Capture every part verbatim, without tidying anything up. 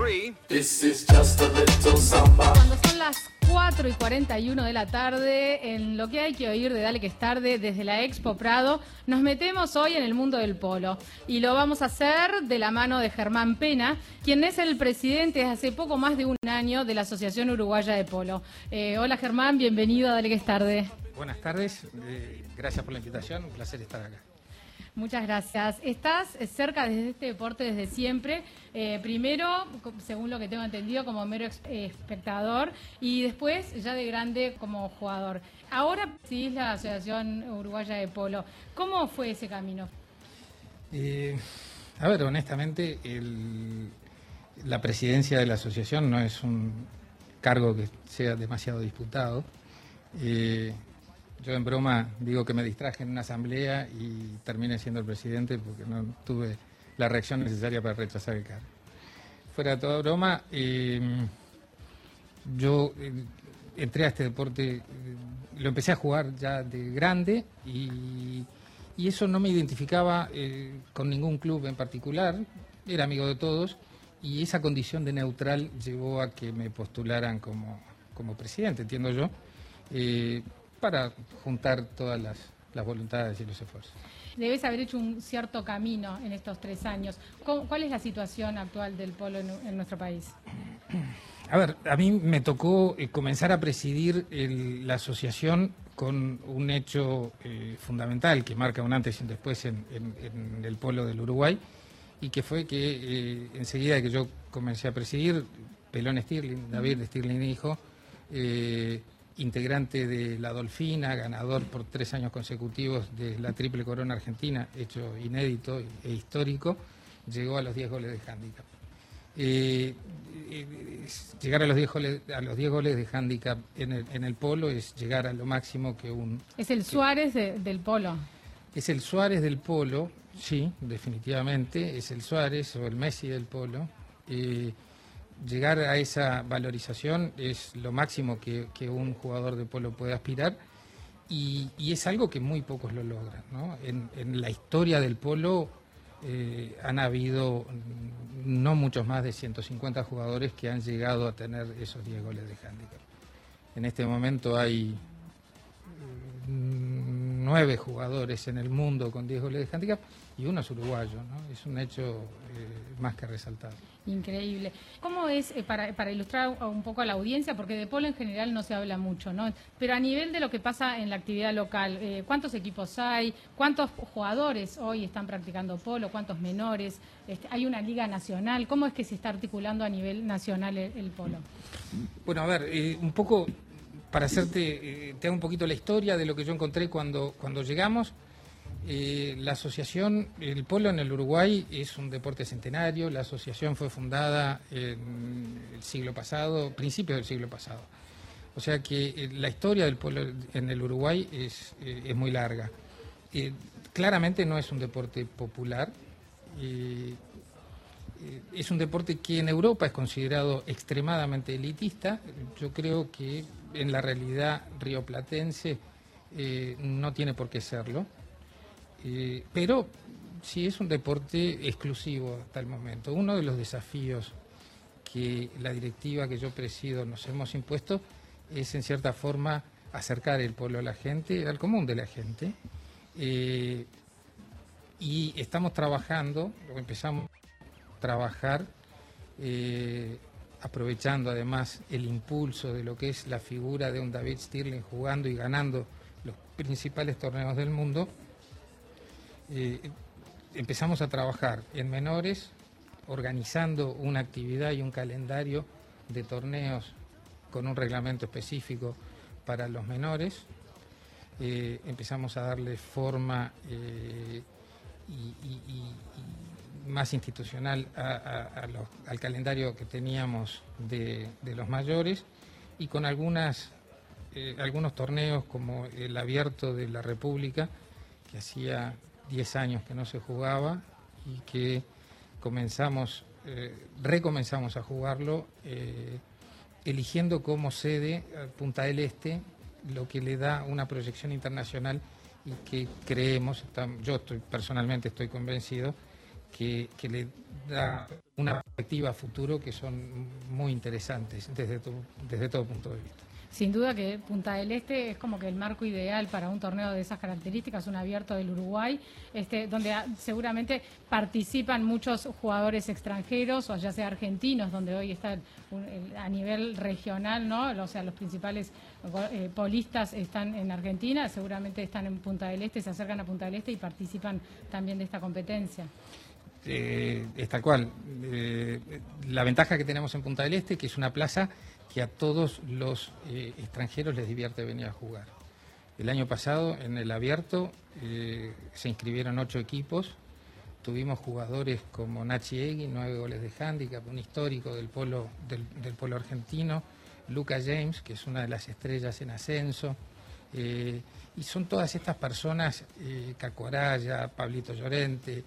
This is just a little samba. Cuando son las cuatro y cuarenta y uno de la tarde, en lo que hay que oír de Dale que es tarde, desde la Expo Prado, nos metemos hoy en el mundo del polo. Y lo vamos a hacer de la mano de Germán Pena, quien es el presidente desde hace poco más de un año de la Asociación Uruguaya de Polo. Eh, hola Germán, bienvenido a Dale que es tarde. Buenas tardes, eh, gracias por la invitación, un placer estar acá. Muchas gracias. Estás cerca de este deporte desde siempre. Eh, primero, según lo que tengo entendido, como mero ex- eh, espectador y después ya de grande como jugador. Ahora presidís la Asociación Uruguaya de Polo. ¿Cómo fue ese camino? Eh, a ver, honestamente, el, la presidencia de la asociación no es un cargo que sea demasiado disputado. Eh, Yo en broma digo que me distraje en una asamblea y terminé siendo el presidente porque no tuve la reacción necesaria para rechazar el cargo. Fuera de toda broma, eh, yo eh, entré a este deporte, eh, lo empecé a jugar ya de grande y, y eso no me identificaba eh, con ningún club en particular, era amigo de todos y esa condición de neutral llevó a que me postularan como, como presidente, entiendo yo. Eh, para juntar todas las, las voluntades y los esfuerzos. Debes haber hecho un cierto camino en estos tres años. ¿Cómo- ¿Cuál es la situación actual del polo en, en nuestro país? A ver, a mí me tocó eh, comenzar a presidir el- la asociación con un hecho eh, fundamental que marca un antes y un después en, en- en el polo del Uruguay y que fue que eh, enseguida que yo comencé a presidir, Pelón Stirling, David Stirling hijo, eh, integrante de la Dolfina, ganador por tres años consecutivos de la Triple Corona Argentina, hecho inédito e histórico, llegó a los diez goles de hándicap. Eh, eh, llegar a los diez goles, a los diez goles de hándicap en el, en el polo es llegar a lo máximo que un... Es el Suárez de- del polo. Es el Suárez del polo, sí, definitivamente, es el Suárez o el Messi del polo. Eh, Llegar a esa valorización es lo máximo que, que un jugador de polo puede aspirar y, y es algo que muy pocos lo logran, ¿no? En, en la historia del polo eh, han habido no muchos más de ciento cincuenta jugadores que han llegado a tener esos diez goles de hándicap. En este momento hay mm, nueve jugadores en el mundo con diez goles de hándicap y uno es uruguayo, ¿no? Es un hecho eh, más que resaltado. Increíble. ¿Cómo es, eh, para, para ilustrar un poco a la audiencia, porque de polo en general no se habla mucho, ¿no? Pero a nivel de lo que pasa en la actividad local, eh, ¿cuántos equipos hay? ¿Cuántos jugadores hoy están practicando polo? ¿Cuántos menores? Este, ¿hay una liga nacional? ¿Cómo es que se está articulando a nivel nacional el, el polo? Bueno, a ver, eh, un poco para hacerte, eh, te hago un poquito la historia de lo que yo encontré cuando, cuando llegamos. Eh, la asociación, el polo en el Uruguay es un deporte centenario, la asociación fue fundada en el siglo pasado, principios del siglo pasado. O sea que eh, la historia del polo en el Uruguay es, eh, es muy larga. Eh, claramente no es un deporte popular, eh, eh, es un deporte que en Europa es considerado extremadamente elitista. Yo creo que en la realidad rioplatense eh, no tiene por qué serlo. Eh, pero sí es un deporte exclusivo hasta el momento. Uno de los desafíos que la directiva que yo presido nos hemos impuesto es en cierta forma acercar el polo a la gente, al común de la gente. Eh, y estamos trabajando, o empezamos a trabajar, eh, aprovechando además el impulso de lo que es la figura de un David Stirling jugando y ganando los principales torneos del mundo. Eh, empezamos a trabajar en menores, organizando una actividad y un calendario de torneos con un reglamento específico para los menores. Eh, empezamos a darle forma eh, y, y, y, y más institucional a, a, a los, al calendario que teníamos de, de los mayores y con algunas, eh, algunos torneos como el Abierto de la República, que hacía diez años que no se jugaba y que comenzamos, eh, recomenzamos a jugarlo eh, eligiendo como sede Punta del Este, lo que le da una proyección internacional y que creemos, yo estoy, personalmente estoy convencido, que, que le da una perspectiva a futuro que son muy interesantes desde, tu, desde todo punto de vista. Sin duda que Punta del Este es como que el marco ideal para un torneo de esas características, un abierto del Uruguay, este, donde a, seguramente participan muchos jugadores extranjeros, o ya sea argentinos, donde hoy está un, el, a nivel regional, ¿no? O sea, los principales eh, polistas están en Argentina, seguramente están en Punta del Este, se acercan a Punta del Este y participan también de esta competencia. Eh, es tal cual. Eh, la ventaja que tenemos en Punta del Este, que es una plaza que a todos los eh, extranjeros les divierte venir a jugar. El año pasado, en el abierto, eh, se inscribieron ocho equipos. Tuvimos jugadores como Nachi Egui, nueve goles de hándicap, un histórico del polo, del, del polo argentino, Luca James, que es una de las estrellas en ascenso. Eh, y son todas estas personas, eh, Caco Araya, Pablito Llorente,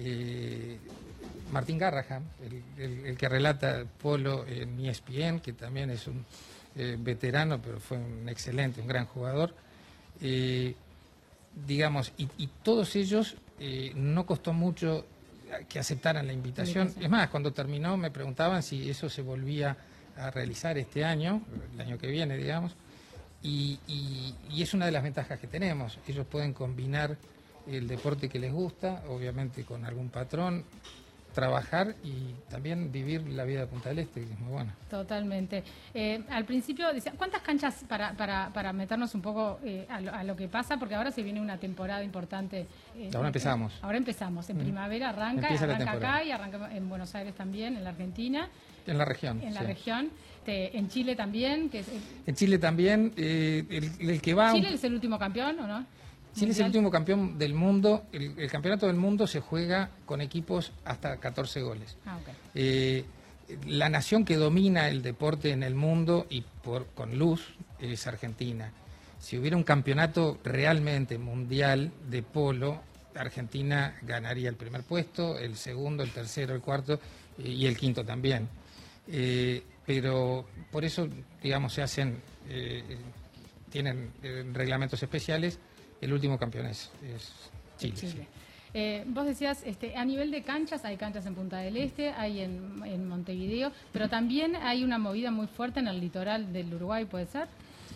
Eh, Martín Garraham, el, el, el que relata polo en E S P N, que también es un eh, veterano, pero fue un excelente, un gran jugador. Eh, digamos, y, y todos ellos eh, no costó mucho que aceptaran la invitación. Es más, cuando terminó me preguntaban si eso se volvía a realizar este año, el año que viene, digamos, y, y, y es una de las ventajas que tenemos. Ellos pueden combinar el deporte que les gusta, obviamente con algún patrón, trabajar y también vivir la vida de Punta del Este, que es muy buena. Totalmente. Eh, al principio decía, ¿cuántas canchas para, para, para meternos un poco eh, a, lo, a lo que pasa? Porque ahora se viene una temporada importante. Eh, ahora empezamos. Eh, ahora empezamos. En mm. primavera arranca, Empieza arranca acá y arranca en Buenos Aires también, en la Argentina. En la región. En la sí. región. Te, en Chile también. Que es, eh, en Chile también. Eh, el, el que va... ¿Chile es el último campeón o no? Chile es el último campeón del mundo. El, el campeonato del mundo se juega con equipos hasta catorce goles. Ah, okay. eh, la nación que domina el deporte en el mundo y por con luz es Argentina. Si hubiera un campeonato realmente mundial de polo, Argentina ganaría el primer puesto, el segundo, el tercero, el cuarto eh, y el quinto también. Eh, pero por eso, digamos, se hacen, eh, tienen eh, reglamentos especiales. El último campeón es, es Chile. Chile. Sí. Eh, vos decías, este, a nivel de canchas, hay canchas en Punta del Este, hay en, en Montevideo, pero también hay una movida muy fuerte en el litoral del Uruguay, ¿puede ser?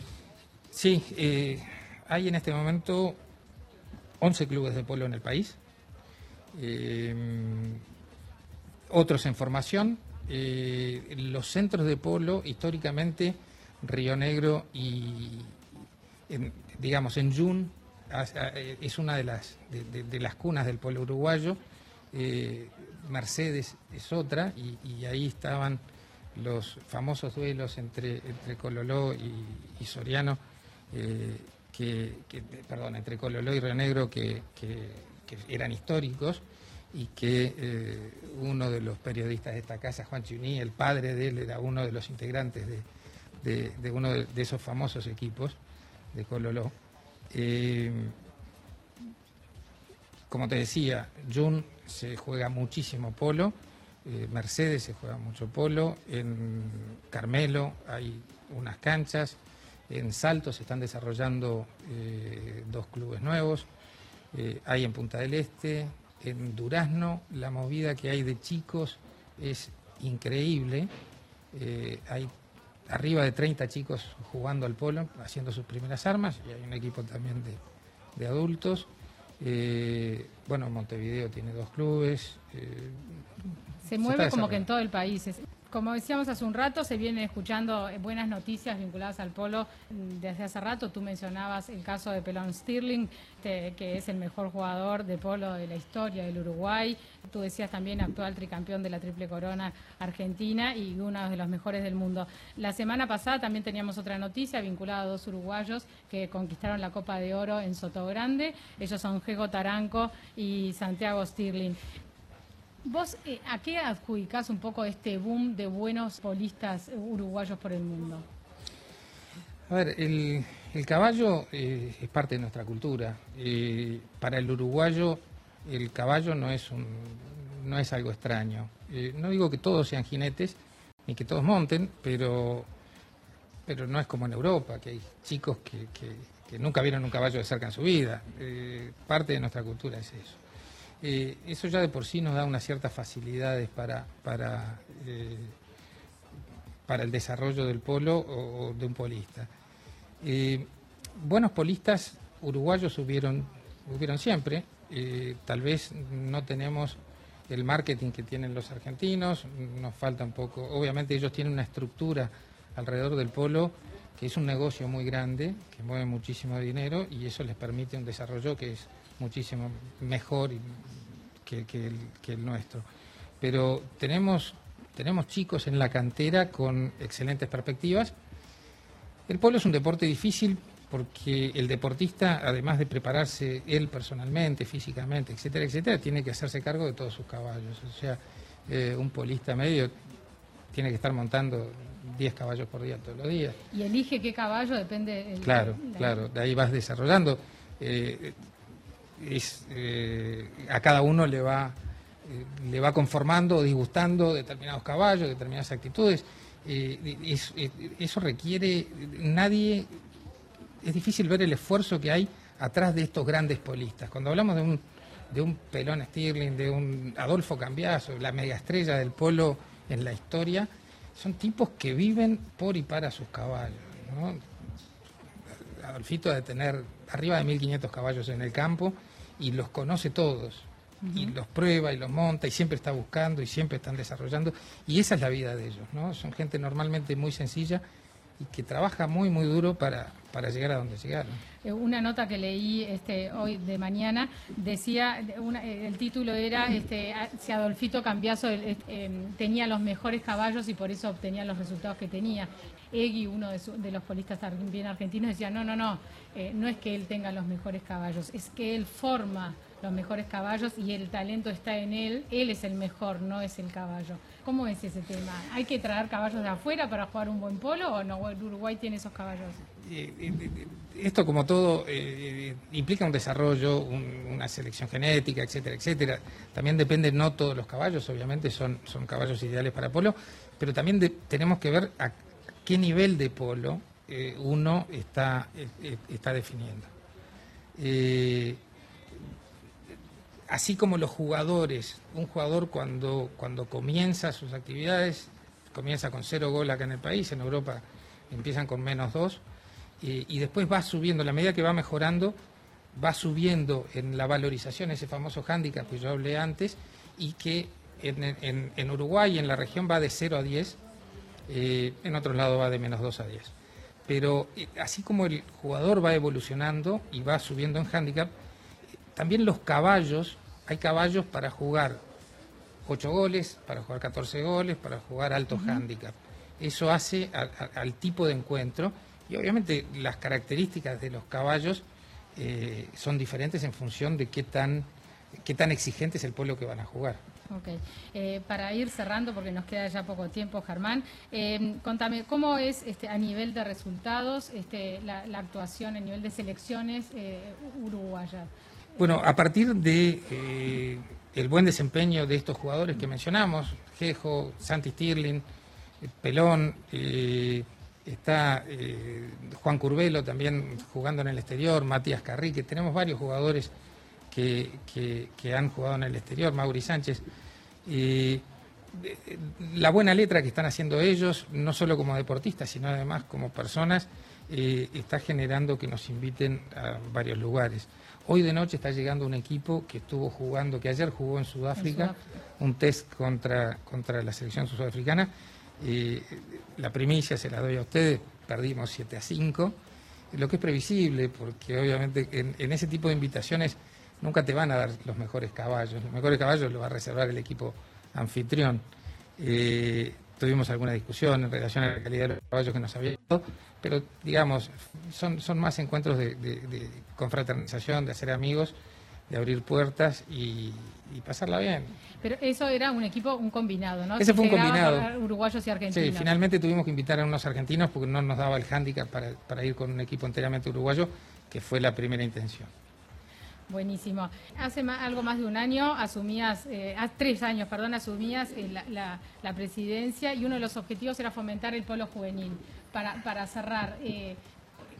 Sí, eh, hay en este momento once clubes de polo en el país, eh, otros en formación. Eh, los centros de polo, históricamente, Río Negro y, en, digamos, en Jun, es una de las de, de, de las cunas del polo uruguayo. eh, Mercedes es otra y, y ahí estaban los famosos duelos entre entre Cololó y, y Soriano, eh, que, que perdón entre Cololó y Río Negro que, que, que eran históricos y que eh, uno de los periodistas de esta casa, Juan Chiuní, el padre de él, era uno de los integrantes de, de, de uno de, de esos famosos equipos de Cololó. Eh, como te decía, Jun se juega muchísimo polo, eh, Mercedes se juega mucho polo, en Carmelo hay unas canchas, en Salto se están desarrollando eh, dos clubes nuevos, eh, hay en Punta del Este, en Durazno la movida que hay de chicos es increíble, eh, hay arriba de treinta chicos jugando al polo, haciendo sus primeras armas, y hay un equipo también de, de adultos. Eh, bueno, Montevideo tiene dos clubes. Eh, se mueve como que en todo el país. Es, como decíamos hace un rato, se vienen escuchando buenas noticias vinculadas al polo desde hace rato. Tú mencionabas el caso de Pelón Stirling, te, que es el mejor jugador de polo de la historia del Uruguay. Tú decías también actual tricampeón de la Triple Corona Argentina y uno de los mejores del mundo. La semana pasada también teníamos otra noticia vinculada a dos uruguayos que conquistaron la Copa de Oro en Sotogrande. Ellos son Gego Taranco y Santiago Stirling. ¿Vos eh, a qué adjudicás un poco este boom de buenos polistas uruguayos por el mundo? A ver, el, el caballo eh, es parte de nuestra cultura. Eh, para el uruguayo el caballo no es, un, no es algo extraño. Eh, no digo que todos sean jinetes ni que todos monten, pero, pero no es como en Europa, que hay chicos que, que, que nunca vieron un caballo de cerca en su vida. Eh, parte de nuestra cultura es eso. Eh, eso ya de por sí nos da unas ciertas facilidades para, para, eh, para el desarrollo del polo o, o de un polista. Eh, buenos polistas uruguayos hubieron, hubieron siempre, eh, tal vez no tenemos el marketing que tienen los argentinos, nos falta un poco, obviamente ellos tienen una estructura alrededor del polo que es un negocio muy grande, que mueve muchísimo dinero y eso les permite un desarrollo que es muchísimo mejor que, que, el, que el nuestro. Pero tenemos, tenemos chicos en la cantera con excelentes perspectivas. El polo es un deporte difícil porque el deportista, además de prepararse él personalmente, físicamente, etcétera, etcétera, tiene que hacerse cargo de todos sus caballos. O sea, eh, un polista medio tiene que estar montando diez caballos por día todos los días. ¿Y elige qué caballo? Depende... El, claro, la... claro, de ahí vas desarrollando. Eh, es, eh, a cada uno le va, eh, le va conformando o disgustando determinados caballos, determinadas actitudes. Eh, es, eh, eso requiere... Nadie... Es difícil ver el esfuerzo que hay atrás de estos grandes polistas. Cuando hablamos de un, de un Pelón Stirling, de un Adolfo Cambiaso, la megaestrella del polo en la historia, son tipos que viven por y para sus caballos, ¿no? Adolfito ha de tener arriba de mil quinientos caballos en el campo y los conoce todos. Uh-huh. Y los prueba y los monta y siempre está buscando y siempre están desarrollando. Y esa es la vida de ellos, ¿no? Son gente normalmente muy sencilla y que trabaja muy, muy duro para, para llegar a donde llegaron. Una nota que leí este, hoy de mañana decía, una, el título era este, si Adolfito Cambiaso eh, tenía los mejores caballos y por eso obtenía los resultados que tenía. Egui, uno de, su, de los polistas bien argentinos, decía, no, no, no, eh, no es que él tenga los mejores caballos, es que él forma los mejores caballos y el talento está en él, él es el mejor, no es el caballo. ¿Cómo es ese tema? ¿Hay que traer caballos de afuera para jugar un buen polo o no? ¿Uruguay tiene esos caballos? Eh, eh, esto, como todo, eh, implica un desarrollo, un, una selección genética, etcétera, etcétera. También depende, no todos los caballos, obviamente, son, son caballos ideales para polo, pero también de, tenemos que ver a qué nivel de polo eh, uno está, eh, está definiendo. Eh, Así como los jugadores, un jugador cuando, cuando comienza sus actividades, comienza con cero gol acá en el país, en Europa empiezan con menos dos, eh, y después va subiendo, a la medida que va mejorando, va subiendo en la valorización, ese famoso hándicap que yo hablé antes, y que en, en, en Uruguay, en la región, va de cero a diez, eh, en otros lados va de menos dos a diez. Pero eh, así como el jugador va evolucionando y va subiendo en hándicap, también los caballos, hay caballos para jugar ocho goles, para jugar catorce goles, para jugar alto uh-huh. hándicap. Eso hace a, a, al tipo de encuentro y obviamente las características de los caballos eh, son diferentes en función de qué tan, qué tan exigente es el polo que van a jugar. Ok. Eh, para ir cerrando, porque nos queda ya poco tiempo, Germán, eh, contame, ¿cómo es este, a nivel de resultados este, la, la actuación, a nivel de selecciones eh, uruguayas? Bueno, a partir de eh, el buen desempeño de estos jugadores que mencionamos, Gejo, Santi Stirling, Pelón, eh, está eh, Juan Curbelo también jugando en el exterior, Matías Carrique, tenemos varios jugadores que, que, que han jugado en el exterior, Mauri Sánchez. Eh, la buena letra que están haciendo ellos, no solo como deportistas, sino además como personas, eh, está generando que nos inviten a varios lugares. Hoy de noche está llegando un equipo que estuvo jugando, que ayer jugó en Sudáfrica, en Sudáfrica. un test contra, contra la selección sudafricana. Eh, la primicia se la doy a ustedes, perdimos siete a cinco, lo que es previsible, porque obviamente en, en ese tipo de invitaciones nunca te van a dar los mejores caballos, los mejores caballos los va a reservar el equipo anfitrión. Eh, tuvimos alguna discusión en relación a la calidad de los caballos que nos había dado, pero digamos, son, son más encuentros de, de, de confraternización, de hacer amigos, de abrir puertas y, y pasarla bien. Pero eso era un equipo, un combinado, ¿no? Ese fue un combinado. Uruguayos y argentinos. Sí, finalmente tuvimos que invitar a unos argentinos porque no nos daba el hándicap para, para ir con un equipo enteramente uruguayo, que fue la primera intención. Buenísimo. Hace más, algo más de un año asumías, eh, tres años, perdón, asumías eh, la, la, la presidencia y uno de los objetivos era fomentar el polo juvenil. Para, para cerrar, eh,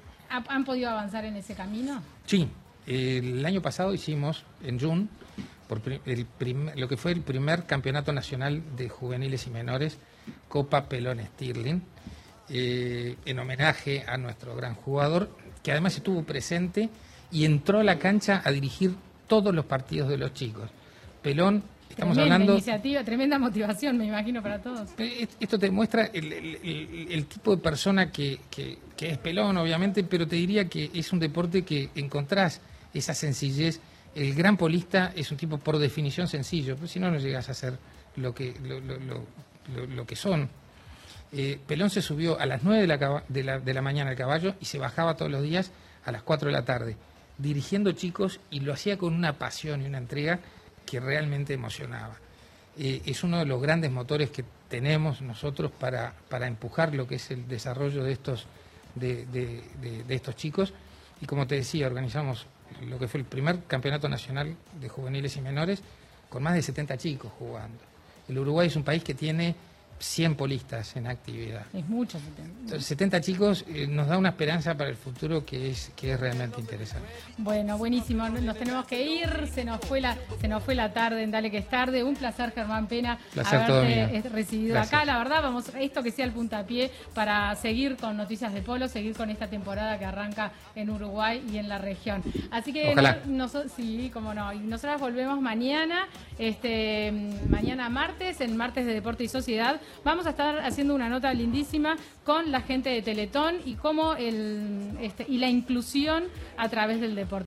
¿han podido avanzar en ese camino? Sí, el año pasado hicimos, en June, por el primer, lo que fue el primer campeonato nacional de juveniles y menores, Copa Pelón Stirling, eh, en homenaje a nuestro gran jugador, que además estuvo presente y entró a la cancha a dirigir todos los partidos de los chicos. Pelón, estamos Tremenda hablando... iniciativa, tremenda motivación, me imagino, para todos. Esto te muestra el, el, el, el tipo de persona que, que, que es Pelón, obviamente, pero te diría que es un deporte que encontrás esa sencillez. El gran polista es un tipo por definición sencillo, pues si no, no llegas a ser lo que, lo, lo, lo, lo, lo que son. Eh, Pelón se subió a las nueve de la, de, la, de la mañana al caballo y se bajaba todos los días a las cuatro de la tarde, dirigiendo chicos, y lo hacía con una pasión y una entrega que realmente emocionaba. Eh, es uno de los grandes motores que tenemos nosotros para, para empujar lo que es el desarrollo de estos, de, de, de, de estos chicos. Y como te decía, organizamos lo que fue el primer campeonato nacional de juveniles y menores con más de setenta chicos jugando. El Uruguay es un país que tiene cien polistas en actividad. Es mucho. Entonces, setenta chicos eh, nos da una esperanza para el futuro que es que es realmente interesante. Bueno, buenísimo. Nos tenemos que ir. Se nos fue la se nos fue la tarde en Dale que es tarde. Un placer, Germán Pena, placer todo mío. haberte recibido Gracias. acá. La verdad, vamos esto que sea el puntapié para seguir con Noticias de Polo, seguir con esta temporada que arranca en Uruguay y en la región. Así que Ojalá. no, nos, sí, cómo no. Y nosotras volvemos mañana, este mañana martes, en Martes de Deporte y Sociedad. Vamos a estar haciendo una nota lindísima con la gente de Teletón y cómo el este, y la inclusión a través del deporte.